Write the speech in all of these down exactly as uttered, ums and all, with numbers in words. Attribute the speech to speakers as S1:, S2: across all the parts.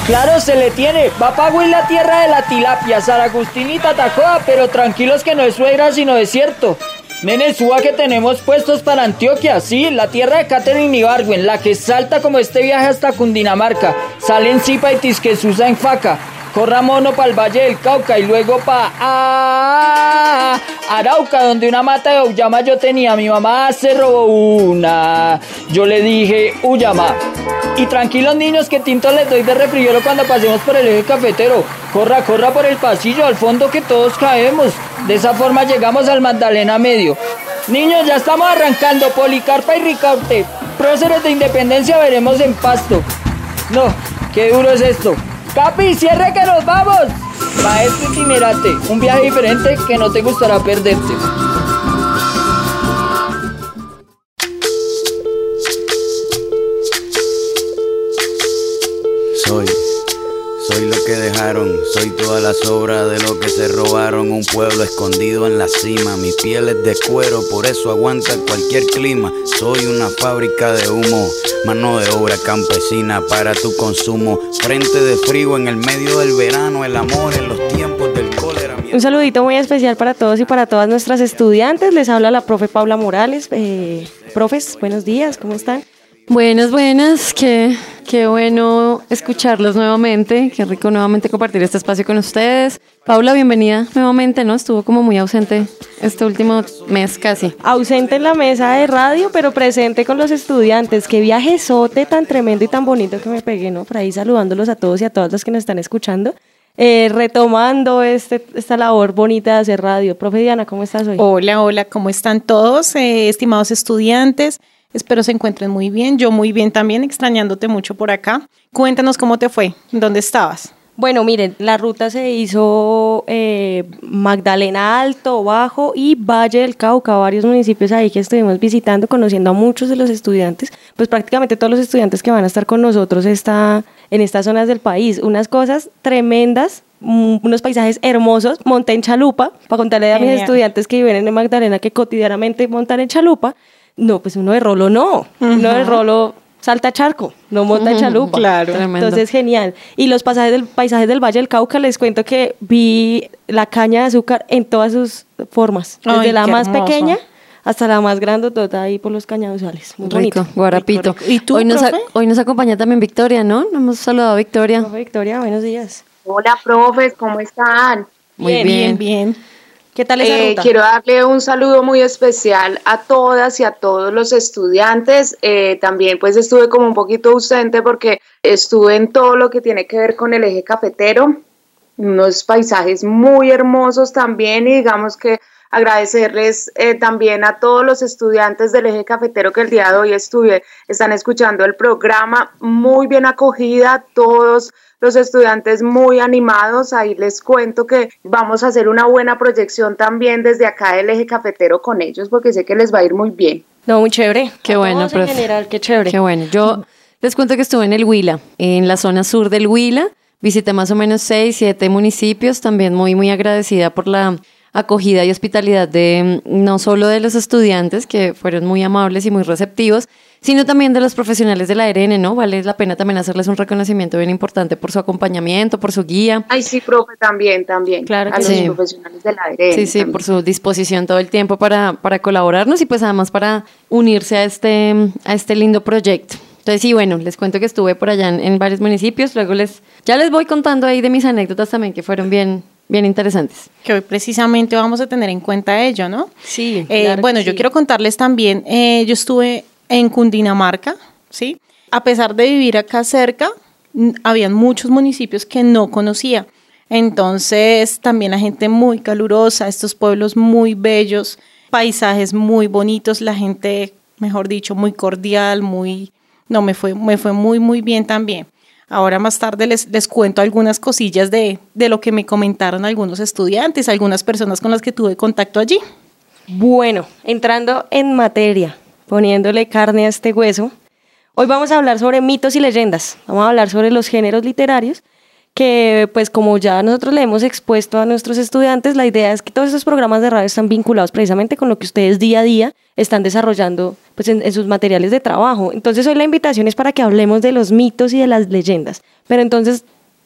S1: Claro, se le tiene. Va pa' la tierra de la tilapia, San Agustín y Tatacoa, pero tranquilos que no es suegra sino desierto. Nene, suba que tenemos puestos para Antioquia, sí, la tierra de Catherine Ibargüen, la que salta como este viaje hasta Cundinamarca. Sale en Zipa y Tisquesusa en Faca. Corra mono pa'l Valle del Cauca y luego pa' ah, Arauca, donde una mata de auyama yo tenía. Mi mamá se robó una. Yo le dije, uyama. Y tranquilos niños que tinto les doy de refrigerio cuando pasemos por el eje cafetero. Corra, corra por el pasillo, al fondo que todos caemos. De esa forma llegamos al Magdalena Medio. Niños, ya estamos arrancando. Policarpa y Ricaurte. Próceres de Independencia veremos en Pasto. No, qué duro es esto. Capi, cierre que nos vamos. Maestro itinerante, un viaje diferente que no te gustará perderte.
S2: Soy, soy lo que dejaron, soy toda la sobra de lo que se robaron. Un pueblo escondido en la cima, mi piel es de cuero, por eso aguanta cualquier clima. Soy una fábrica de humo, mano de obra campesina para tu consumo. Frente de frío en el medio del verano, el amor en los tiempos del cólera.
S3: Un saludito muy especial para todos y para todas nuestras estudiantes. Les habla la profe Paula Morales. Eh, profes, buenos días, ¿cómo están?
S4: Buenas, buenas, qué, qué bueno escucharlos nuevamente, qué rico nuevamente compartir este espacio con ustedes. Paula, bienvenida nuevamente, ¿no? Estuvo como muy ausente este último mes casi.
S3: Ausente en la mesa de radio, pero presente con los estudiantes. Qué viajezote tan tremendo y tan bonito que me pegué, ¿no? Por ahí saludándolos a todos y a todas los que nos están escuchando. Eh, retomando este, esta labor bonita de hacer radio. Profe Diana, ¿cómo estás hoy?
S5: Hola, hola, ¿cómo están todos, eh, estimados estudiantes? Espero se encuentren muy bien, yo muy bien también, extrañándote mucho por acá. Cuéntanos cómo te fue, ¿dónde estabas?
S3: Bueno, miren, la ruta se hizo eh, Magdalena Alto, Bajo y Valle del Cauca, varios municipios ahí que estuvimos visitando, conociendo a muchos de los estudiantes, pues prácticamente todos los estudiantes que van a estar con nosotros está en estas zonas del país. Unas cosas tremendas, unos paisajes hermosos. Monté en chalupa, para contarle a Genial. mis estudiantes que viven en Magdalena que cotidianamente montan en chalupa. No, pues uno de rolo no, uh-huh. uno de rolo salta charco, no monta uh-huh. chalupa.
S5: Claro,
S3: entonces genial. Y los pasajes del, paisajes del Valle del Cauca, les cuento que vi la caña de azúcar en todas sus formas, desde Ay, la más hermoso. pequeña hasta la más grandotota ahí por los cañaduzales. Muy
S4: rico,
S3: bonito.
S4: guarapito.
S3: Rico, rico.
S4: ¿Y tú, hoy nos, a, hoy nos acompaña también Victoria, ¿no? Nos hemos saludado a Victoria.
S3: Profe Victoria, buenos días.
S6: Hola, profes, ¿cómo están?
S4: Muy
S3: bien,
S4: bien.
S3: bien. ¿Qué tal esa
S6: eh,
S3: ruta?
S6: Quiero darle un saludo muy especial a todas y a todos los estudiantes. Eh, también pues estuve como un poquito ausente porque estuve en todo lo que tiene que ver con el eje cafetero, unos paisajes muy hermosos también, y digamos que agradecerles eh, también a todos los estudiantes del eje cafetero que el día de hoy estuve, están escuchando el programa, muy bien acogida, todos los estudiantes muy animados. Ahí les cuento que vamos a hacer una buena proyección también desde acá del eje cafetero con ellos, porque sé que les va a ir muy bien.
S3: No, muy chévere.
S4: Qué
S3: a
S4: bueno,
S3: profe. En general, qué chévere.
S4: Qué bueno. Yo les cuento que estuve en el Huila, en la zona sur del Huila. Visité más o menos seis, siete municipios. También muy, muy agradecida por la acogida y hospitalidad de no solo de los estudiantes, que fueron muy amables y muy receptivos, sino también de los profesionales de la A R N, ¿no? Vale la pena también hacerles un reconocimiento bien importante por su acompañamiento, por su guía.
S6: Ay, sí, profe, también, también.
S3: Claro que
S6: a los
S3: sí.
S6: profesionales de la A R N.
S4: Sí, sí, también. Por su disposición todo el tiempo para, para colaborarnos y pues además para unirse a este, a este lindo proyecto. Entonces sí, bueno, les cuento que estuve por allá en, en varios municipios, luego les ya les voy contando ahí de mis anécdotas también que fueron bien, bien interesantes.
S5: Que hoy precisamente vamos a tener en cuenta ello, ¿no?
S3: Sí.
S5: Eh,
S3: claro
S5: bueno, yo
S3: sí.
S5: quiero contarles también, eh, yo estuve en Cundinamarca, ¿sí? A pesar de vivir acá cerca, n- habían muchos municipios que no conocía. Entonces, también la gente muy calurosa, estos pueblos muy bellos, paisajes muy bonitos, la gente, mejor dicho, muy cordial, muy... No, me fue, me fue muy, muy bien también. Ahora más tarde les, les cuento algunas cosillas de, de lo que me comentaron algunos estudiantes, algunas personas con las que tuve contacto allí.
S3: Bueno, entrando en materia, poniéndole carne a este hueso, hoy vamos a hablar sobre mitos y leyendas. Vamos a hablar sobre los géneros literarios que, pues como ya nosotros le hemos expuesto a nuestros estudiantes, la idea es que todos estos programas de radio están vinculados precisamente con lo que ustedes día a día están desarrollando pues, en, en sus materiales de trabajo. Entonces hoy la invitación es para que hablemos de los mitos y de las leyendas. Pero entonces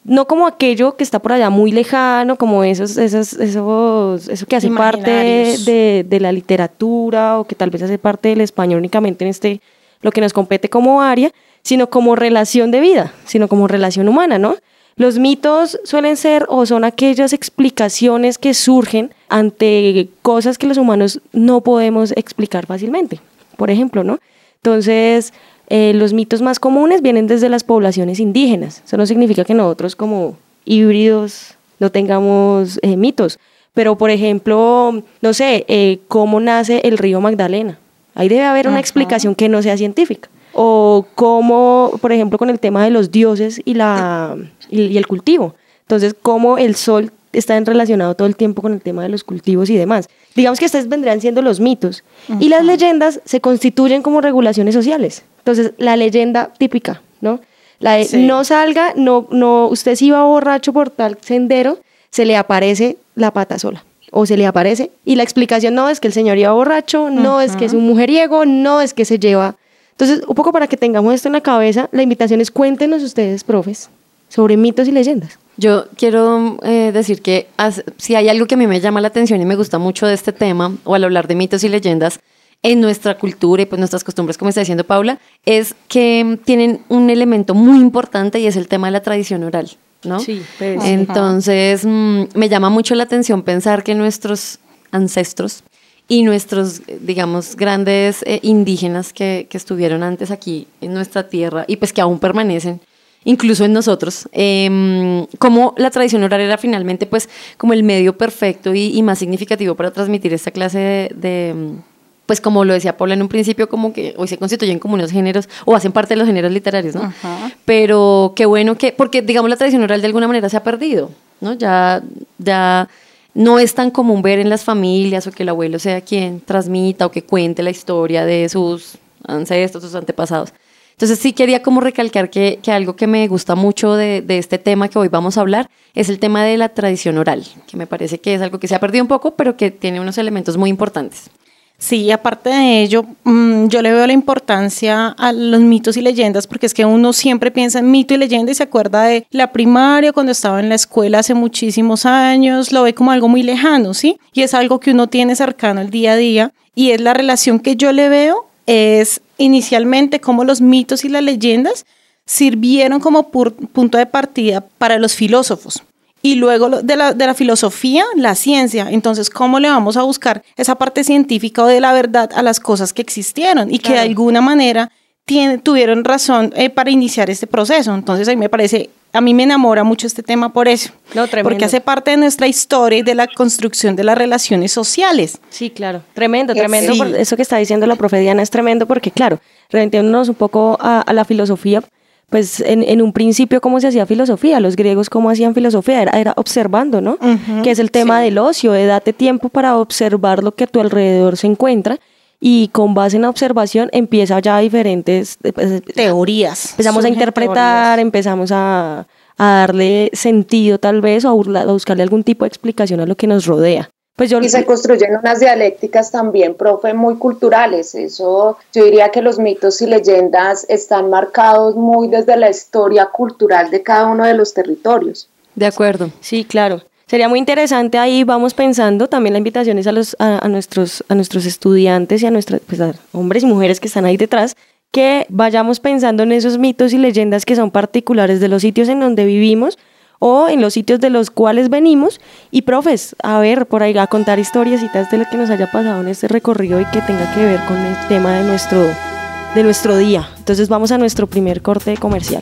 S3: no como aquello que está por allá muy lejano, como esos, esos, esos, eso que hace parte de, de la literatura o que tal vez hace parte del español únicamente en este, lo que nos compete como área, sino como relación de vida, sino como relación humana, ¿no? Los mitos suelen ser o son aquellas explicaciones que surgen ante cosas que los humanos no podemos explicar fácilmente, por ejemplo, ¿no? Entonces, eh, los mitos más comunes vienen desde las poblaciones indígenas. Eso no significa que nosotros como híbridos no tengamos eh, mitos, pero por ejemplo, no sé, eh, ¿cómo nace el río Magdalena? Ahí debe haber una uh-huh. explicación que no sea científica. O cómo, por ejemplo, con el tema de los dioses y, la, y, y el cultivo. Entonces, cómo el sol está relacionado todo el tiempo con el tema de los cultivos y demás. Digamos que estos vendrían siendo los mitos. Uh-huh. Y las leyendas se constituyen como regulaciones sociales. Entonces, la leyenda típica, ¿no? La de, sí. no salga, no, no, usted si va borracho por tal sendero, se le aparece la pata sola. O se le aparece. Y la explicación no es que el señor iba borracho, no uh-huh. es que es un mujeriego, no es que se lleva... Entonces, un poco para que tengamos esto en la cabeza, la invitación es cuéntenos ustedes, profes, sobre mitos y leyendas.
S4: Yo quiero eh, decir que as, si hay algo que a mí me llama la atención y me gusta mucho de este tema, o al hablar de mitos y leyendas, en nuestra cultura y pues nuestras costumbres, como está diciendo Paula, es que tienen un elemento muy importante y es el tema de la tradición oral, ¿no?
S3: Sí, pues,
S4: entonces mmm, me llama mucho la atención pensar que nuestros ancestros y nuestros, digamos, grandes eh, indígenas que, que estuvieron antes aquí en nuestra tierra y pues que aún permanecen, incluso en nosotros, eh, como la tradición oral era finalmente pues como el medio perfecto y, y más significativo para transmitir esta clase de, de, pues como lo decía Paula en un principio, como que hoy se constituyen como unos géneros o hacen parte de los géneros literarios, ¿no? Uh-huh. Pero qué bueno que, porque digamos la tradición oral de alguna manera se ha perdido, ¿no? Ya, ya... No es tan común ver en las familias o que el abuelo sea quien transmita o que cuente la historia de sus ancestros, sus antepasados. Entonces sí quería como recalcar que, que algo que me gusta mucho de, de este tema que hoy vamos a hablar es el tema de la tradición oral, que me parece que es algo que se ha perdido un poco, pero que tiene unos elementos muy importantes.
S5: Sí, aparte de ello, mmm, yo le veo la importancia a los mitos y leyendas, porque es que uno siempre piensa en mito y leyenda y se acuerda de la primaria, cuando estaba en la escuela hace muchísimos años, lo ve como algo muy lejano, ¿sí? Y es algo que uno tiene cercano al día a día, y es la relación que yo le veo, es inicialmente cómo los mitos y las leyendas sirvieron como pur- punto de partida para los filósofos. Y luego de la, de la filosofía, la ciencia. Entonces, ¿cómo le vamos a buscar esa parte científica o de la verdad a las cosas que existieron y claro. que de alguna manera tiene, tuvieron razón eh, para iniciar este proceso? Entonces, a mí me parece, a mí me enamora mucho este tema por eso.
S3: No, tremendo.
S5: Porque hace parte de nuestra historia y de la construcción de las relaciones sociales.
S3: Sí, claro. Tremendo, tremendo. Sí. Por eso que está diciendo la profe Diana es tremendo porque, claro, remitiéndonos un poco a, a la filosofía, pues en, en un principio, ¿cómo se hacía filosofía? Los griegos, ¿cómo hacían filosofía? Era, era observando, ¿no? Uh-huh, que es el tema sí. del ocio, de date tiempo para observar lo que a tu alrededor se encuentra y con base en la observación empieza ya diferentes pues,
S5: teorías.
S3: Empezamos Surgen a interpretar, teorías. empezamos a, a darle sentido tal vez o a, burla, a buscarle algún tipo de explicación a lo que nos rodea. Pues yo...
S6: Y se construyen unas dialécticas también, profe, muy culturales. Eso, yo diría que los mitos y leyendas están marcados muy desde la historia cultural de cada uno de los territorios.
S4: De acuerdo.
S3: Sí, claro. Sería muy interesante ahí, vamos pensando, también la invitación es a, los, a, a, nuestros, a nuestros estudiantes y a nuestros pues a hombres y mujeres que están ahí detrás, que vayamos pensando en esos mitos y leyendas que son particulares de los sitios en donde vivimos, o en los sitios de los cuales venimos, y profes, a ver, por ahí a contar historiecitas de lo que nos haya pasado en este recorrido y que tenga que ver con el tema de nuestro, de nuestro día. Entonces vamos a nuestro primer corte comercial.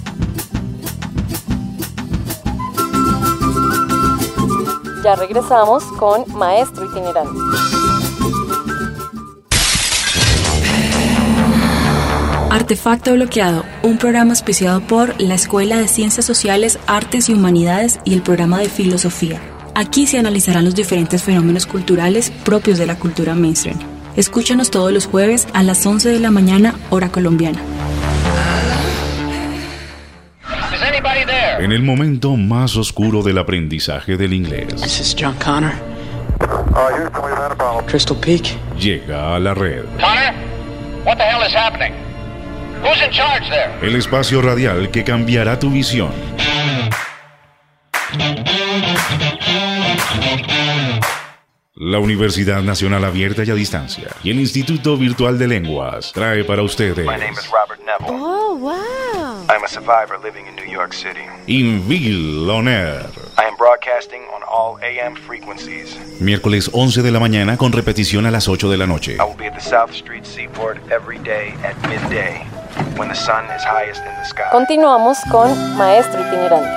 S4: Ya regresamos con Maestro Itinerante.
S7: Artefacto Bloqueado, un programa auspiciado por la Escuela de Ciencias Sociales, Artes y Humanidades y el programa de Filosofía. Aquí se analizarán los diferentes fenómenos culturales propios de la cultura mainstream. Escúchanos todos los jueves a las once de la mañana, hora colombiana.
S8: En el momento más oscuro del aprendizaje del inglés.
S9: This is John Connor. Crystal Peak.
S8: Llega a la red.
S10: Connor, what the hell is happening? Who's in charge there?
S8: El espacio radial que cambiará tu visión. La Universidad Nacional Abierta y a Distancia y el Instituto Virtual de Lenguas trae para ustedes
S9: My name is Robert Neville.
S11: Oh, wow.
S9: I'm a survivor living in New York City.
S8: Inville On Air.
S9: I am broadcasting on all A M frequencies.
S8: Miércoles once de la mañana con repetición a las ocho de la noche.
S9: I will be at the South Street Seaport every day at midday when the sun is highest in the sky.
S4: Continuamos con Maestro Itinerante.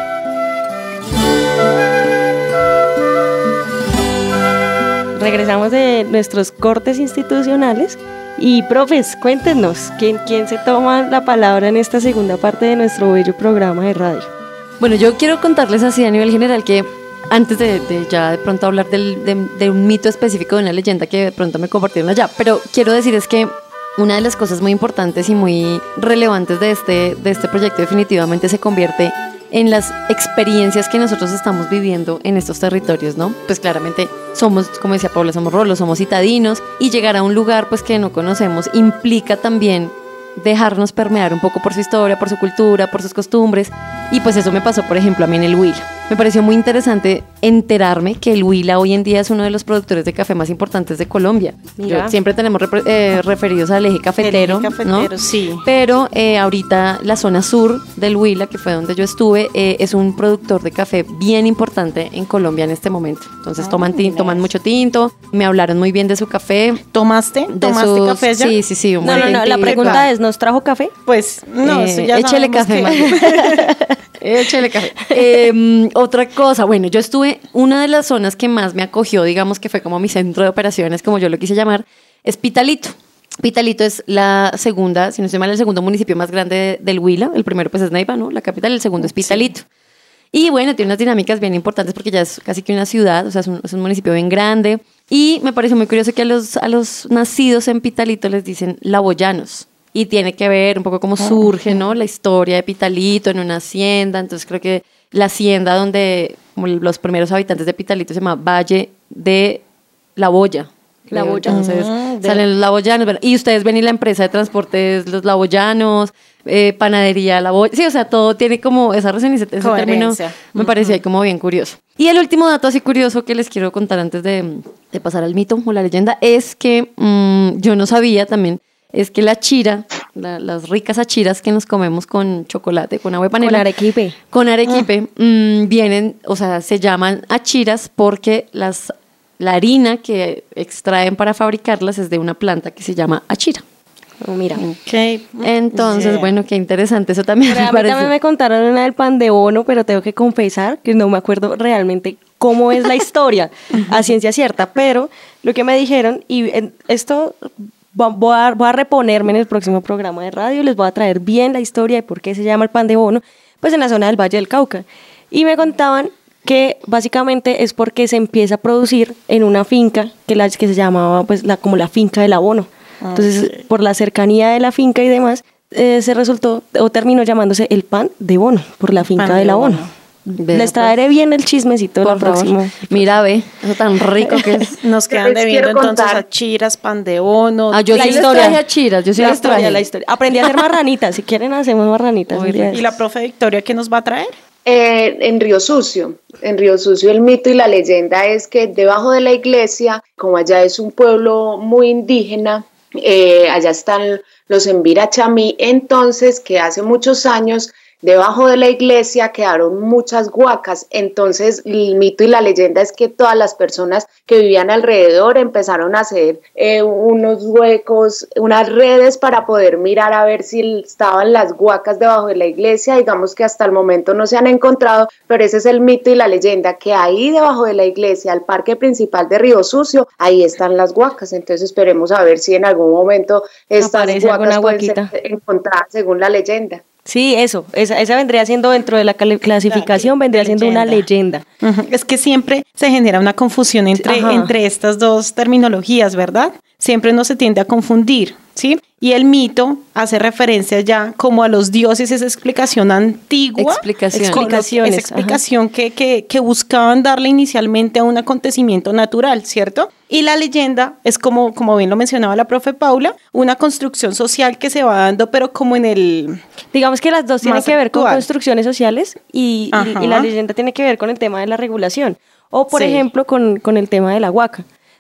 S3: Regresamos de nuestros cortes institucionales y, profes, cuéntenos, ¿quién, quién se toma la palabra en esta segunda parte de nuestro bello programa de radio?
S4: Bueno, yo quiero contarles así a nivel general que antes de, de ya de pronto hablar del, de, de un mito específico, de una leyenda que de pronto me compartieron allá, pero quiero decir es que una de las cosas muy importantes y muy relevantes de este, de este proyecto definitivamente se convierte en las experiencias que nosotros estamos viviendo en estos territorios, ¿no? Pues claramente somos, como decía Paula, somos rolos, somos citadinos, y llegar a un lugar pues que no conocemos implica también dejarnos permear un poco por su historia, por su cultura, por sus costumbres, y pues eso me pasó, por ejemplo, a mí en el Huila. Me pareció muy interesante enterarme que el Huila hoy en día es uno de los productores de café más importantes de Colombia. Yo, siempre tenemos repre- eh, referidos al eje cafetero,
S5: el eje cafetero,
S4: ¿no?
S5: Sí.
S4: Pero eh, ahorita la zona sur del Huila, que fue donde yo estuve, eh, es un productor de café bien importante en Colombia en este momento. Entonces
S5: Ah,
S4: toman, tin- toman mucho tinto, me hablaron muy bien de su café.
S5: ¿Tomaste?
S4: de
S5: ¿Tomaste
S4: sus-
S5: café ya?
S4: Sí, sí, sí. un
S3: No,
S4: buen
S3: no, no, la
S4: tintico.
S3: pregunta es, ¿nos trajo café?
S5: Pues no,
S4: Eh,
S5: eso ya
S4: échele
S5: sabemos
S4: café,
S5: que-
S4: más bien. Échele café. Eh, otra cosa, bueno, yo estuve, una de las zonas que más me acogió, digamos que fue como mi centro de operaciones, como yo lo quise llamar, es Pitalito. Pitalito es la segunda, si no estoy mal, el segundo municipio más grande de- del Huila. El primero pues es Neiva, ¿no? La capital, el segundo es Pitalito. Y bueno, tiene unas dinámicas bien importantes porque ya es casi que una ciudad, o sea, es un, es un municipio bien grande. Y me pareció muy curioso que a los, a los nacidos en Pitalito les dicen laboyanos. Y tiene que ver un poco cómo surge, ¿no? La historia de Pitalito en una hacienda. Entonces creo que la hacienda donde como los primeros habitantes de Pitalito se llama Valle de la Boya.
S3: La Boya.
S4: Entonces
S3: Ah, de-
S4: salen los laboyanos. ¿verdad? Y ustedes ven y la empresa de transportes, los laboyanos, eh, panadería, la Boya. Sí, o sea, todo tiene como esa razón y ese, ese término
S5: Coherencia.
S4: me parecía ahí como bien curioso. Y el último dato así curioso que les quiero contar antes de, de pasar al mito o la leyenda es que mmm, yo no sabía también, es que la chira, la- las ricas achiras que nos comemos con chocolate, con agua de panela.
S3: Con arequipe.
S4: Con arequipe, mm, vienen, o sea, se llaman achiras porque las, la harina que extraen para fabricarlas es de una planta que se llama achira.
S3: Oh, mira.
S5: Ok.
S4: Entonces,
S5: Yeah.
S4: bueno, qué interesante. Eso también
S3: Pero
S4: me
S3: a mí
S4: parece.
S3: también me contaron una del pan de bono, pero tengo que confesar que no me acuerdo realmente cómo es la historia a ciencia cierta, pero lo que me dijeron, y en- esto va- voy a, voy a reponerme en el próximo programa de radio, les voy a traer bien la historia de por qué se llama el pan de bono, pues en la zona del Valle del Cauca. Y me contaban que básicamente es porque se empieza a producir en una finca que, la, que se llamaba pues la, como la finca del abono. Entonces, por la cercanía de la finca y demás, eh, se resultó o terminó llamándose el pan de bono, por la finca
S5: Pan
S3: del
S5: de
S3: abono.
S5: bono.
S4: Vea,
S3: Les traeré bien el chismecito
S4: Por
S3: el
S4: favor.
S3: próximo.
S4: Mira, ve, eso tan rico que es.
S5: Nos
S6: Yo
S5: quedan
S6: les
S5: debiendo
S6: quiero
S5: entonces
S6: contar.
S5: achiras, pan de bono.
S4: Ah, yo
S3: La
S4: sí les
S3: historia.
S4: traje achiras, yo sí
S3: la
S4: les
S3: historia,
S4: traje.
S3: la historia. Aprendí a hacer marranitas. Si quieren, hacemos marranitas. un día de
S5: ¿Y la
S3: estos.
S5: profe Victoria qué nos va a traer?
S6: Eh, en Río Sucio, en Río Sucio el mito y la leyenda es que debajo de la iglesia, como allá es un pueblo muy indígena, eh, allá están los Embirachamí, entonces que hace muchos años debajo de la iglesia quedaron muchas huacas, entonces el mito y la leyenda es que todas las personas que vivían alrededor empezaron a hacer eh, unos huecos, unas redes para poder mirar a ver si estaban las huacas debajo de la iglesia, digamos que hasta el momento no se han encontrado, pero ese es el mito y la leyenda, que ahí debajo de la iglesia, al parque principal de Río Sucio, ahí están las huacas, entonces esperemos a ver si en algún momento estas
S3: Aparece
S6: huacas
S3: alguna
S6: pueden ser
S3: huaquita.
S6: encontradas según la leyenda.
S3: Sí, eso. Esa, esa vendría siendo dentro de la cali- clasificación, vendría siendo una leyenda.
S5: Ujú. Es que siempre se genera una confusión entre,
S3: Ajá.
S5: entre estas dos terminologías, ¿verdad? Siempre no se tiende a confundir, ¿sí? Y el mito hace referencia ya como a los dioses, esa explicación antigua.
S4: Explicación.
S5: con lo-
S3: Explicaciones,
S5: Esa explicación que, que, que buscaban darle inicialmente a un acontecimiento natural, ¿cierto? Y la leyenda es como, como bien lo mencionaba la profe Paula, una construcción social que se va dando, pero como en el...
S3: Digamos que las dos tienen
S5: Más
S3: que ver con
S5: actual.
S3: construcciones sociales y, y-
S5: Ajá.
S3: y la leyenda tiene que ver con el tema de la regulación. O, por
S5: Sí.
S3: ejemplo, con, con el tema de la huaca.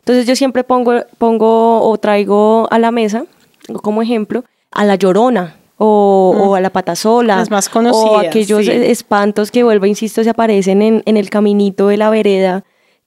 S3: Entonces yo siempre pongo, pongo o traigo a la mesa, como ejemplo, a la Llorona o, mm. o a la Patasola.
S5: Las más conocidas.
S3: O aquellos sí. espantos que, vuelvo, insisto, se aparecen en, en el caminito de la vereda,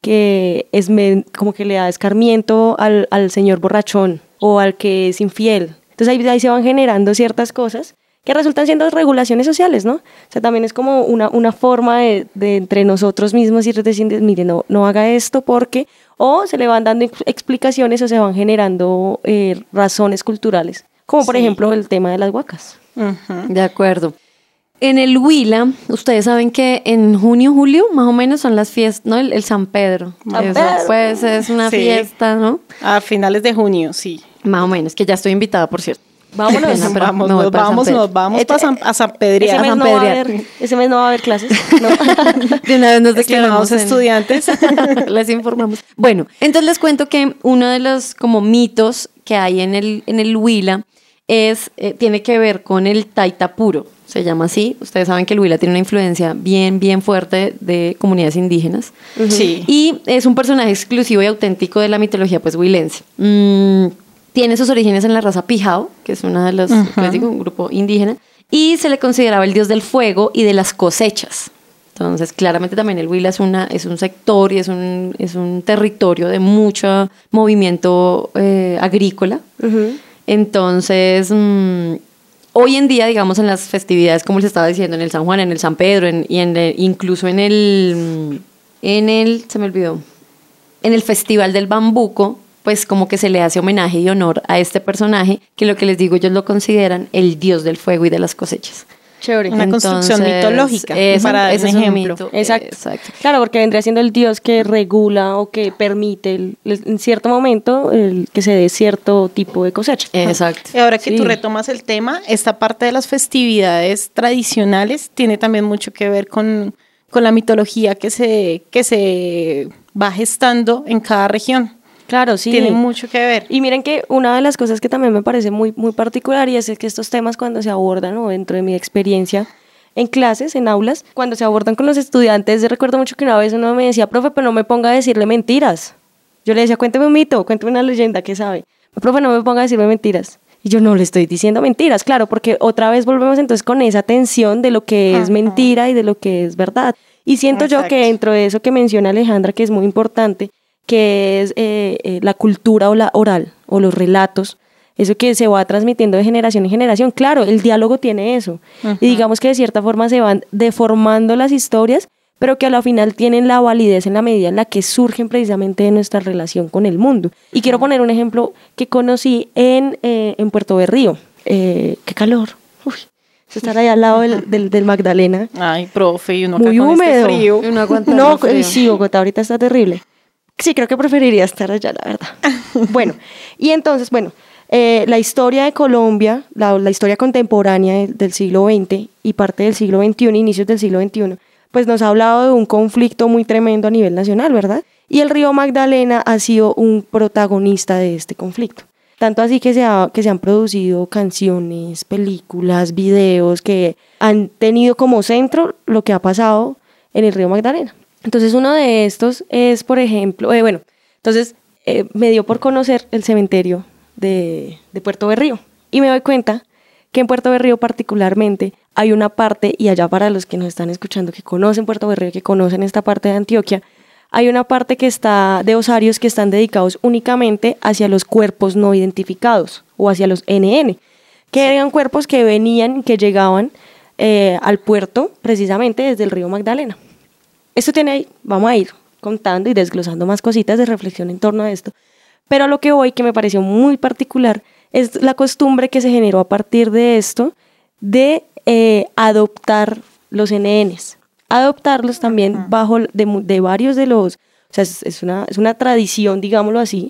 S3: que es me, como que le da escarmiento al, al señor borrachón o al que es infiel. Entonces ahí, ahí se van generando ciertas cosas que resultan siendo regulaciones sociales, ¿no? O sea, también es como una, una forma de, de entre nosotros mismos ir diciendo, mire, no, no haga esto porque, o se le van dando explicaciones o se van generando eh, razones culturales, como por sí. ejemplo el tema de las huacas.
S4: Uh-huh. De acuerdo. En el Huila, ustedes saben que en junio, julio, más o menos son las fiestas, ¿no? El, el San Pedro.
S3: San
S4: Eso,
S3: Pedro.
S4: Pues es una sí. fiesta, ¿no?
S5: A finales de junio, sí.
S4: Más o menos, que ya estoy invitada, por cierto.
S5: Vámonos,
S4: Pena,
S5: vamos, nos vamos, nos vamos
S3: este,
S5: para San, a San Pedro.
S3: Ese,
S5: San
S3: no ese mes no va a haber clases. No.
S4: De una vez nos declaramos
S5: en... estudiantes.
S4: Les informamos. Bueno, entonces les cuento que uno de los como mitos que hay en el, en el Huila es, eh, tiene que ver con el taita puro. Se llama así. Ustedes saben que el Huila tiene una influencia bien, bien fuerte de comunidades indígenas.
S5: Uh-huh. Sí.
S4: Y es un personaje exclusivo y auténtico de la mitología pues huilense. Mm, Tiene sus orígenes en la raza Pijao, que es una de los, uh-huh. les digo, un grupo indígena, y se le consideraba el dios del fuego y de las cosechas. Entonces, claramente también el Huila es, una, es un sector y es un, es un territorio de mucho movimiento eh, agrícola. Uh-huh. Entonces, mmm, hoy en día, digamos, en las festividades, como les estaba diciendo, en el San Juan, en el San Pedro, en, y en el, incluso en el, en el, se me olvidó, en el Festival del Bambuco, pues como que se le hace homenaje y honor a este personaje, que lo que les digo, ellos lo consideran el dios del fuego y de las cosechas.
S3: Chévere.
S5: Una
S4: Entonces,
S5: construcción mitológica,
S4: eso,
S5: para
S4: ese
S5: un
S4: es
S5: ejemplo.
S4: Un mito.
S3: Exacto.
S4: Exacto.
S3: Claro, porque vendría siendo el dios que regula o que permite el, el, en cierto momento el, que se dé cierto tipo de cosecha.
S4: Exacto.
S5: Y ahora que
S3: sí.
S5: tú retomas el tema, esta parte de las festividades tradicionales tiene también mucho que ver con, con la mitología que se, que se va gestando en cada región.
S3: Claro, sí.
S5: Tiene mucho que ver.
S3: Y miren que una de las cosas que también me parece muy, muy particular y es que estos temas cuando se abordan, o dentro de mi experiencia en clases, en aulas, cuando se abordan con los estudiantes, yo recuerdo mucho que una vez uno me decía, profe, pero no me ponga a decirle mentiras. Yo le decía, cuénteme un mito, cuénteme una leyenda, ¿qué sabe? Profe, no me ponga a decirme mentiras. Y yo no le estoy diciendo mentiras, claro, porque otra vez volvemos entonces con esa tensión de lo que es Ajá. mentira y de lo que es verdad. Y siento Exacto. yo que dentro de eso que menciona Alejandra, que es muy importante, que es eh, eh, la cultura o la oral o los relatos, eso que se va transmitiendo de generación en generación. Claro, el diálogo tiene eso. Uh-huh. Y digamos que de cierta forma se van deformando las historias, pero que a la final tienen la validez en la medida en la que surgen precisamente de nuestra relación con el mundo. Y quiero poner un ejemplo que conocí en, eh, en Puerto Berrío. Eh, ¡Qué calor! Uy. Estar allá al lado del, del, del Magdalena.
S5: Ay, profe, y uno
S3: muy
S5: acá con
S3: húmedo.
S5: Este frío.
S4: Y uno aguanta
S3: no,
S4: frío.
S3: sí, Bogotá ahorita está terrible. Sí, creo que preferiría estar allá, la verdad. Bueno, y entonces, bueno, eh, la historia de Colombia, la, la historia contemporánea del, del siglo veinte y parte del siglo veintiuno, inicios del siglo veintiuno, pues nos ha hablado de un conflicto muy tremendo a nivel nacional, ¿verdad? Y el río Magdalena ha sido un protagonista de este conflicto. Tanto así que se, ha, que se han producido canciones, películas, videos que han tenido como centro lo que ha pasado en el río Magdalena. Entonces uno de estos es, por ejemplo, eh, bueno, entonces eh, me dio por conocer el cementerio de, de Puerto Berrío y me doy cuenta que en Puerto Berrío particularmente hay una parte, y allá para los que nos están escuchando que conocen Puerto Berrío, que conocen esta parte de Antioquia, hay una parte que está de osarios que están dedicados únicamente hacia los cuerpos no identificados o hacia los N N, que eran cuerpos que venían, que llegaban eh, al puerto precisamente desde el río Magdalena. Esto tiene ahí, vamos a ir contando y desglosando más cositas de reflexión en torno a esto. Pero a lo que voy, que me pareció muy particular, es la costumbre que se generó a partir de esto de eh, adoptar los N Ns. Adoptarlos también uh-huh. bajo de, de varios de los... O sea, es, es, una, es una tradición, digámoslo así,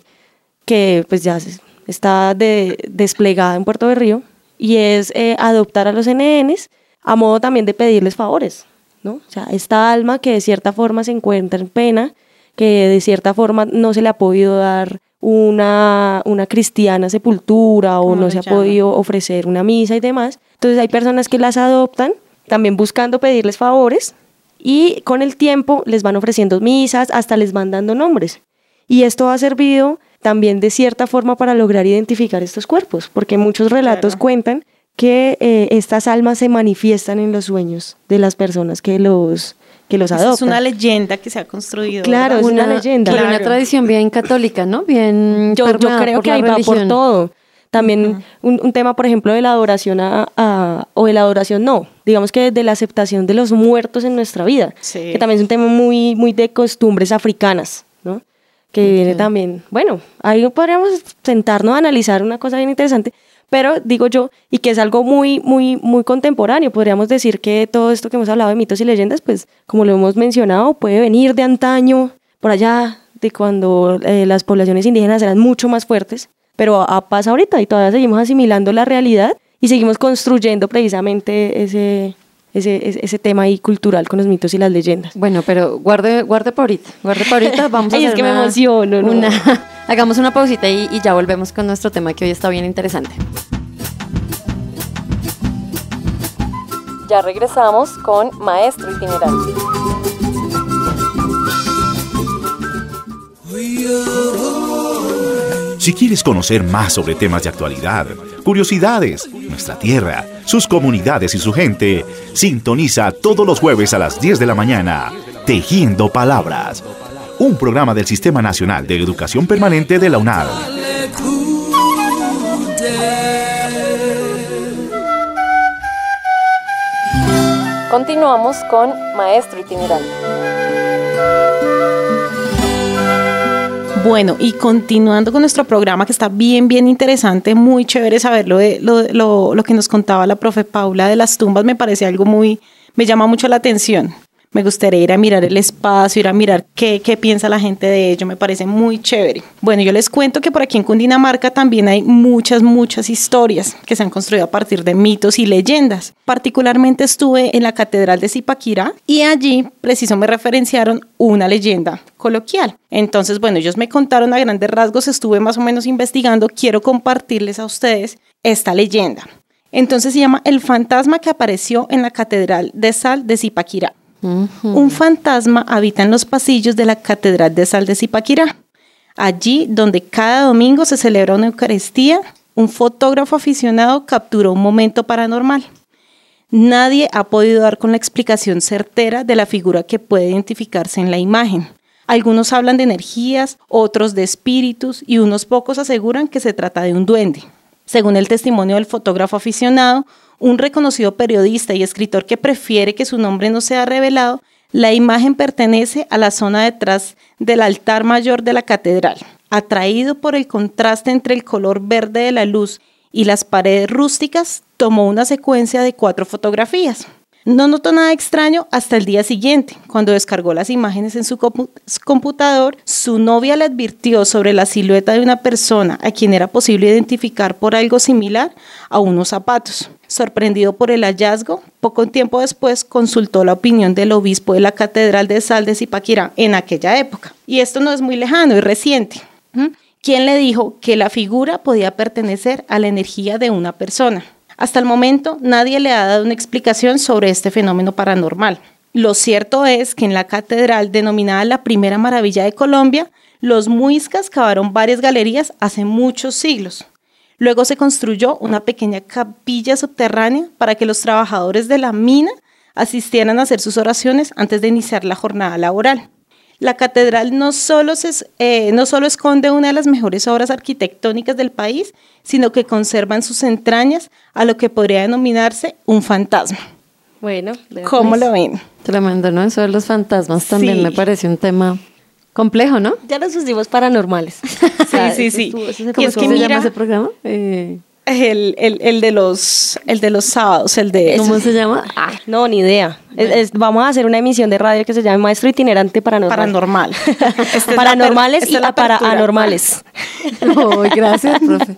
S3: que pues ya se, está de, desplegada en Puerto Berrío, y es eh, adoptar a los N Ns a modo también de pedirles favores, ¿no? O sea, esta alma que de cierta forma se encuentra en pena, que de cierta forma no se le ha podido dar una, una cristiana sepultura o no se ha llama? podido ofrecer una misa y demás. Entonces hay personas que las adoptan, también buscando pedirles favores, y con el tiempo les van ofreciendo misas, hasta les van dando nombres. Y esto ha servido también de cierta forma para lograr identificar estos cuerpos, porque muchos relatos claro. cuentan que eh, estas almas se manifiestan en los sueños de las personas que los, que los adoptan.
S5: Es una leyenda que se ha construido.
S3: Claro, ¿verdad? Es una, una leyenda.
S4: Claro. Una tradición bien católica, ¿no? Bien
S3: Yo, yo creo que ahí va por todo. También uh-huh. un, un tema, por ejemplo, de la adoración a, a, o de la adoración no, digamos que de la aceptación de los muertos en nuestra vida, sí. que también es un tema muy, muy de costumbres africanas, ¿no? Que okay. viene también, bueno, ahí podríamos sentarnos a analizar una cosa bien interesante, pero digo yo, y que es algo muy, muy, muy contemporáneo, podríamos decir que todo esto que hemos hablado de mitos y leyendas, pues, como lo hemos mencionado, puede venir de antaño, por allá, de cuando eh, las poblaciones indígenas eran mucho más fuertes, pero ha pasado ahorita y todavía seguimos asimilando la realidad y seguimos construyendo precisamente ese, ese, ese tema ahí cultural con los mitos y las leyendas.
S4: Bueno, pero guarde, guarde para ahorita, guarde para ahorita, vamos a
S3: Ay,
S4: hacer
S3: es que
S4: una,
S3: me emociono, ¿no?
S4: una, hagamos una pausita y, y ya volvemos con nuestro tema que hoy está bien interesante. Ya regresamos con Maestro Itinerante.
S8: Si quieres conocer más sobre temas de actualidad, curiosidades, nuestra tierra, sus comunidades y su gente, sintoniza todos los jueves a las diez de la mañana, Tejiendo Palabras, un programa del Sistema Nacional de Educación Permanente de la UNAD.
S4: Continuamos con Maestro Itinerante.
S5: Bueno, y continuando con nuestro programa que está bien, bien interesante, muy chévere saber lo, de, lo, lo, lo que nos contaba la profe Paula de las tumbas, me parece algo muy, me llama mucho la atención. Me gustaría ir a mirar el espacio, ir a mirar qué, qué piensa la gente de ello, me parece muy chévere. Bueno, yo les cuento que por aquí en Cundinamarca también hay muchas, muchas historias que se han construido a partir de mitos y leyendas. Particularmente estuve en la Catedral de Zipaquirá y allí, preciso, me referenciaron una leyenda coloquial. Entonces, bueno, ellos me contaron a grandes rasgos, estuve más o menos investigando, quiero compartirles a ustedes esta leyenda. Entonces se llama El fantasma que apareció en la Catedral de Sal de Zipaquirá. Uh-huh. Un fantasma habita en los pasillos de la Catedral de Sal de Zipaquirá. Allí, donde cada domingo se celebra una Eucaristía, un fotógrafo aficionado capturó un momento paranormal. Nadie ha podido dar con la explicación certera de la figura que puede identificarse en la imagen. Algunos hablan de energías, otros de espíritus y unos pocos aseguran que se trata de un duende. Según el testimonio del fotógrafo aficionado, un reconocido periodista y escritor que prefiere que su nombre no sea revelado, la imagen pertenece a la zona detrás del altar mayor de la catedral. Atraído por el contraste entre el color verde de la luz y las paredes rústicas, tomó una secuencia de cuatro fotografías. No notó nada extraño hasta el día siguiente, cuando descargó las imágenes en su compu- computador, su novia le advirtió sobre la silueta de una persona a quien era posible identificar por algo similar a unos zapatos. Sorprendido por el hallazgo, poco tiempo después consultó la opinión del obispo de la Catedral de Sal de Zipaquirá en aquella época. Y esto no es muy lejano y reciente. ¿Mm? ¿Quién le dijo que la figura podía pertenecer a la energía de una persona? Hasta el momento, nadie le ha dado una explicación sobre este fenómeno paranormal. Lo cierto es que en la catedral, denominada la Primera Maravilla de Colombia, los muiscas cavaron varias galerías hace muchos siglos. Luego se construyó una pequeña capilla subterránea para que los trabajadores de la mina asistieran a hacer sus oraciones antes de iniciar la jornada laboral. La catedral no solo, se, eh, no solo esconde una de las mejores obras arquitectónicas del país, sino que conserva en sus entrañas a lo que podría denominarse un fantasma.
S3: Bueno,
S5: ¿cómo lo ven?
S4: Tremendo, ¿no? Eso de los fantasmas también sí. Me parece un tema complejo, ¿no?
S3: Ya nos pusimos paranormales.
S5: Sí, sí, sí.
S4: ¿Cómo es que se mira, llama ese programa? Eh...
S5: El, el, el, de los, el de los sábados, el de...
S4: ¿Cómo se llama?
S3: Ah, no, ni idea. Es, es, vamos a hacer una emisión de radio que se llama Maestro Itinerante Paranormal.
S5: Paranormal.
S3: Este Paranormales per, y la para anormales.
S4: Oh, gracias, profe.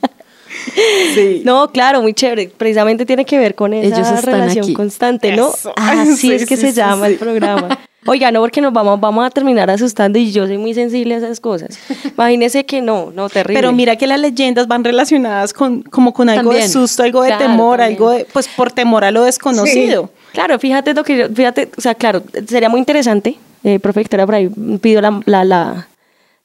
S5: Sí.
S3: No, claro, muy chévere. Precisamente tiene que ver con esa
S4: Ellos
S3: relación
S4: aquí.
S3: constante, ¿no?
S5: Eso.
S3: Así
S5: sí,
S3: es que
S5: sí,
S3: se
S5: sí,
S3: llama
S5: sí.
S3: el programa. Oiga, no, porque nos vamos, vamos a terminar asustando y yo soy muy sensible a esas cosas. Imagínese que no, no, terrible.
S5: Pero mira que las leyendas van relacionadas con, como con algo
S4: También.
S5: de susto, algo de
S3: Claro,
S5: temor,
S3: también.
S5: algo de, pues por temor a lo desconocido.
S3: Sí. Claro, fíjate lo que yo, fíjate, o sea, claro, sería muy interesante, eh, profe Victoria, por ahí pido la, la, la,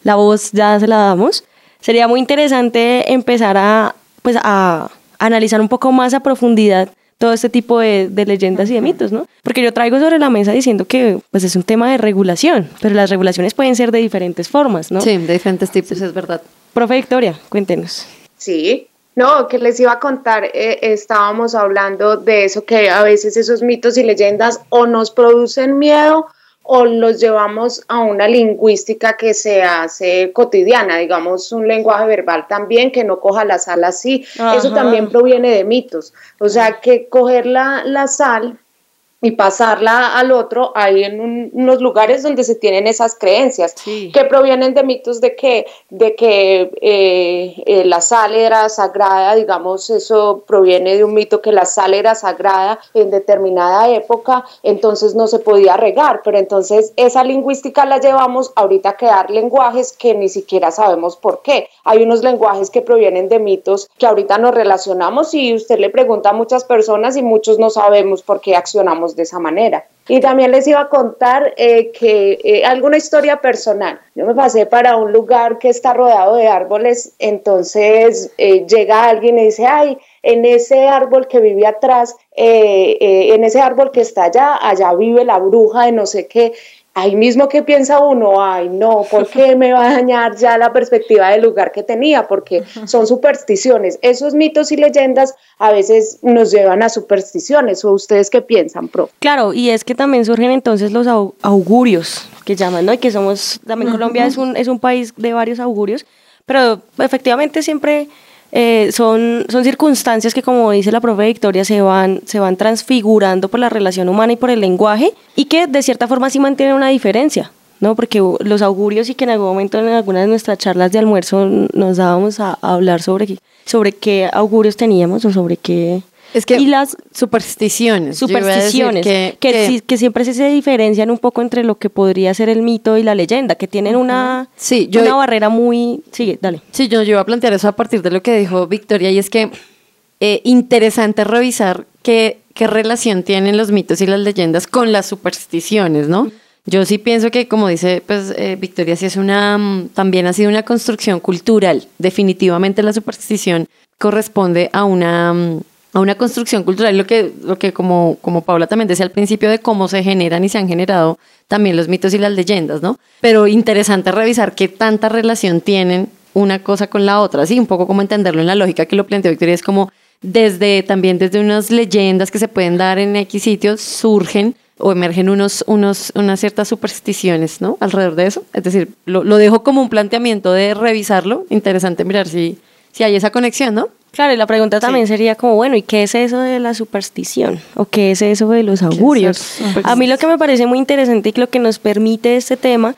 S3: la voz ya se la damos. Sería muy interesante empezar a, pues, a analizar un poco más a profundidad todo este tipo de, de leyendas y de mitos, ¿no? Porque yo traigo sobre la mesa diciendo que pues, es un tema de regulación, pero las regulaciones pueden ser de diferentes formas, ¿no?
S4: Sí, de diferentes tipos, es verdad.
S3: Profe Victoria, cuéntenos.
S6: Sí, no, que les iba a contar, eh, estábamos hablando de eso, que a veces esos mitos y leyendas o nos producen miedo o los llevamos a una lingüística que se hace cotidiana, digamos un lenguaje verbal también, que no coja la sal así. Ajá. Eso también proviene de mitos, o sea que coger la, la sal y pasarla al otro, hay en un, unos lugares donde se tienen esas creencias, sí, que provienen de mitos de que, de que eh, eh, la sal era sagrada, digamos, eso proviene de un mito que la sal era sagrada en determinada época, entonces no se podía regar, pero entonces esa lingüística la llevamos ahorita a crear lenguajes que ni siquiera sabemos por qué. Hay unos lenguajes que provienen de mitos que ahorita nos relacionamos y usted le pregunta a muchas personas y muchos no sabemos por qué accionamos de esa manera. Y también les iba a contar eh, que eh, alguna historia personal. Yo me pasé para un lugar que está rodeado de árboles, entonces eh, llega alguien y dice, ay, en ese árbol que vive atrás, eh, eh, en ese árbol que está allá, allá vive la bruja de no sé qué. Ahí mismo que piensa uno, ay no, ¿por qué me va a dañar ya la perspectiva del lugar que tenía? Porque son supersticiones. Esos mitos y leyendas a veces nos llevan a supersticiones. ¿O ustedes qué piensan, profe?
S3: Claro, y es que también surgen entonces los au- augurios, que llaman, ¿no? Y que somos, también uh-huh. Colombia es un, es un país de varios augurios, pero efectivamente siempre... Eh, son, son circunstancias que, como dice la profe Victoria, se van, se van transfigurando por la relación humana y por el lenguaje, y que de cierta forma sí mantienen una diferencia, ¿no? Porque los augurios, y que en algún momento en algunas de nuestras charlas de almuerzo nos dábamos a, a hablar sobre, sobre qué augurios teníamos o sobre qué...
S4: Es que
S3: y las
S4: supersticiones.
S3: Supersticiones, que,
S4: que,
S3: que, que, que siempre se diferencian un poco entre lo que podría ser el mito y la leyenda, que tienen uh-huh. una,
S4: sí, yo,
S3: una barrera muy... Sigue, dale.
S4: Sí, yo, yo iba a plantear eso a partir de lo que dijo Victoria, y es que eh, interesante revisar qué, qué relación tienen los mitos y las leyendas con las supersticiones, ¿no? Uh-huh. Yo sí pienso que, como dice pues eh, Victoria, sí es una, también ha sido una construcción cultural. Definitivamente la superstición corresponde a una... a una construcción cultural, lo que, lo que como, como Paula también decía al principio, de cómo se generan y se han generado también los mitos y las leyendas, ¿no? Pero interesante revisar qué tanta relación tienen una cosa con la otra, sí, un poco como entenderlo en la lógica que lo planteó Victoria, es como desde, también desde unas leyendas que se pueden dar en X sitios, surgen o emergen unos, unos, unas ciertas supersticiones, ¿no? Alrededor de eso, es decir, lo, lo dejo como un planteamiento de revisarlo, interesante mirar si, si hay esa conexión, ¿no?
S3: Claro, y la pregunta también sí. sería como, bueno, ¿y qué es eso de la superstición? ¿O qué es eso de los augurios? A mí lo que me parece muy interesante y lo que nos permite este tema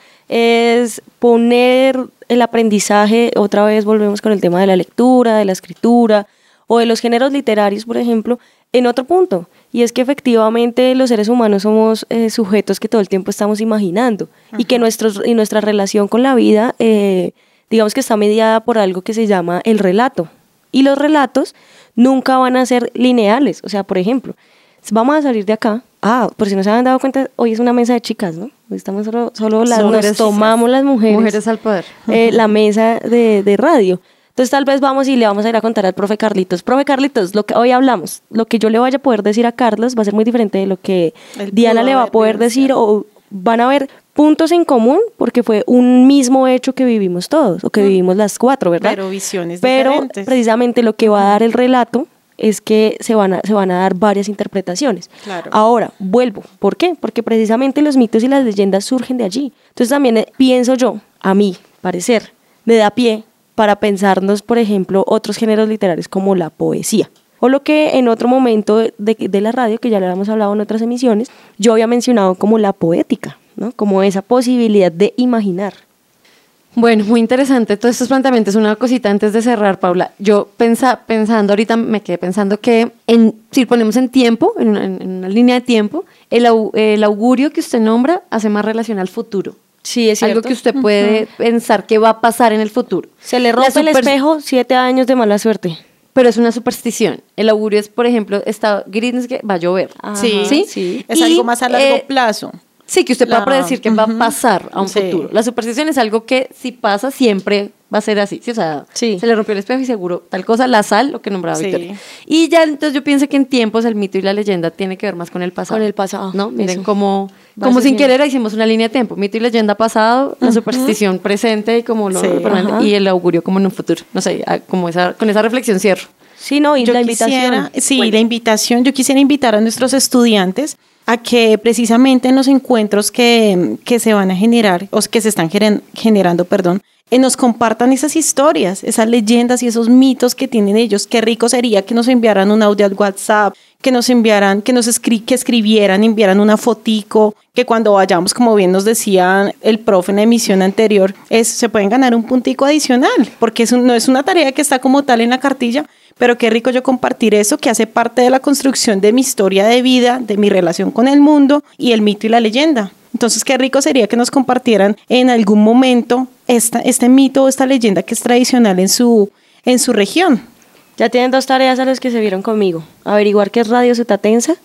S3: es poner el aprendizaje, otra vez volvemos con el tema de la lectura, de la escritura o de los géneros literarios, por ejemplo, en otro punto. Y es que efectivamente los seres humanos somos eh, sujetos que todo el tiempo estamos imaginando. Ajá. Y que nuestros, y nuestra relación con la vida, eh, digamos que está mediada por algo que se llama el relato. Y los relatos nunca van a ser lineales. O sea, por ejemplo, vamos a salir de acá. Ah, por si no se han dado cuenta, hoy es una mesa de chicas, ¿no? Hoy estamos solo, solo las, nos tomamos las mujeres.
S4: Mujeres al poder.
S3: Eh, la mesa de, de radio. Entonces tal vez vamos y le vamos a ir a contar al profe Carlitos. Profe Carlitos, lo que hoy hablamos, lo que yo le vaya a poder decir a Carlos va a ser muy diferente de lo que El Diana le va a poder decir, o van a haber puntos en común porque fue un mismo hecho que vivimos todos, o que mm. vivimos las cuatro, ¿verdad?
S5: Pero visiones
S3: Pero
S5: diferentes.
S3: Precisamente lo que va a dar el relato es que se van a, se van a dar varias interpretaciones.
S5: Claro.
S3: Ahora, vuelvo. ¿Por qué? Porque precisamente los mitos y las leyendas surgen de allí. Entonces también eh, pienso yo, a mí, parecer, me da pie para pensarnos, por ejemplo, otros géneros literarios como la poesía. O lo que en otro momento de, de la radio, que ya lo habíamos hablado en otras emisiones, yo había mencionado como la poética, ¿no? Como esa posibilidad de imaginar.
S4: Bueno, muy interesante todos estos planteamientos. Una cosita antes de cerrar, Paula. Yo pensa, pensando, ahorita me quedé pensando que en, si ponemos en tiempo, en una, en una línea de tiempo, el, el augurio que usted nombra hace más relación al futuro.
S3: Sí, es cierto.
S4: Algo que usted puede uh-huh. pensar que va a pasar en el futuro.
S3: Se le rompe super... el espejo, siete años de mala suerte.
S4: Pero es una superstición. El augurio es, por ejemplo, está gris que va a llover.
S5: Sí, sí, sí. Es y, algo más a largo eh, plazo.
S4: Sí, que usted
S5: La-
S4: pueda predecir que va a
S5: Ujú.
S4: pasar a un
S5: Sí.
S4: futuro. La superstición es algo que si pasa siempre va a ser así, ¿sí? O sea,
S3: Sí.
S4: se le rompió el espejo y seguro tal cosa, la sal, lo que nombraba
S5: Sí.
S4: Victoria. Y ya entonces yo pienso que en tiempos el mito y la leyenda tiene que ver más con el pasado.
S3: Con el pasado,
S4: ¿No? Miren
S3: eso.
S4: cómo,
S3: Va
S4: como sin
S3: sucediendo.
S4: querer hicimos una línea de tiempo. Mito y leyenda pasado, la superstición presente y como lo
S5: Sí.
S4: permanente,
S3: Ajá.
S4: y el augurio como en un futuro. No sé, ah, como esa, con esa reflexión cierro.
S3: Sí, no, y
S5: Yo
S3: la
S5: quisiera,
S3: invitación.
S5: sí, la invitación, yo quisiera invitar a nuestros estudiantes a que precisamente en los encuentros que, que se van a generar, o que se están geren- generando, perdón, eh, nos compartan esas historias, esas leyendas y esos mitos que tienen ellos. Qué rico sería que nos enviaran un audio al WhatsApp, que nos enviaran, que nos escri- que escribieran, enviaran una fotico, que cuando vayamos, como bien nos decía el profe en la emisión anterior, es, se pueden ganar un puntico adicional, porque es un- no es una tarea que está como tal en la cartilla, pero qué rico yo compartir eso que hace parte de la construcción de mi historia de vida, de mi relación con el mundo y el mito y la leyenda. Entonces, qué rico sería que nos compartieran en algún momento esta, este mito o esta leyenda que es tradicional en su, en su región.
S3: Ya tienen dos tareas a los que se vieron conmigo. Averiguar qué es Radio Sutatensa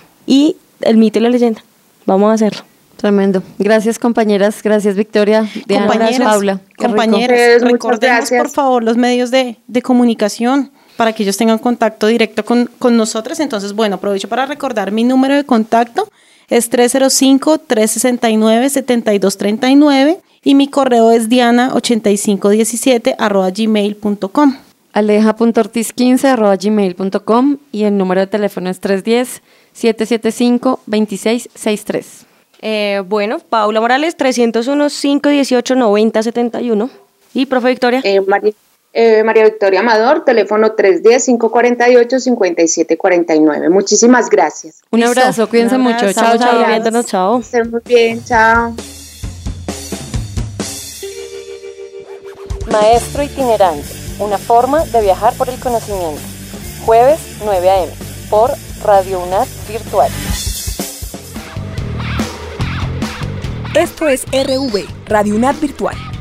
S3: y el mito y la leyenda. Vamos a hacerlo.
S4: Tremendo. Gracias, compañeras. Gracias, Victoria. Diana,
S5: Compañeras,
S4: Paula. Qué rico.
S5: compañeras,
S6: Ustedes, muchas
S5: recordemos
S6: gracias.
S5: por favor los medios de, de comunicación para que ellos tengan contacto directo con, con nosotros. Entonces, bueno, aprovecho para recordar mi número de contacto. Es tres cero cinco, tres seis nueve, siete dos tres nueve y mi correo es diana ochenta y cinco diecisiete arroba gmail punto com.
S4: aleja punto ortiz quince arroba gmail punto com y el número de teléfono es tres uno cero, siete siete cinco, dos seis seis tres.
S3: Eh, bueno, Paula Morales, trescientos uno, cinco dieciocho, noventa setenta y uno. Y profe Victoria.
S6: Eh, María, eh, María Victoria Amador, teléfono tres uno cero, cinco cuatro ocho, cinco siete cuatro nueve. Muchísimas gracias.
S4: Un
S5: Listo.
S4: abrazo, cuídense
S5: Un
S4: mucho.
S5: abrazo.
S4: Chao,
S3: Estamos ahí
S4: chao.
S3: viéndonos, chao.
S6: Estén muy bien, chao.
S4: Maestro itinerante, una forma de viajar por el conocimiento. Jueves, nueve a eme, por Radio UNAD Virtual.
S11: Esto es R V, Radio UNAD Virtual.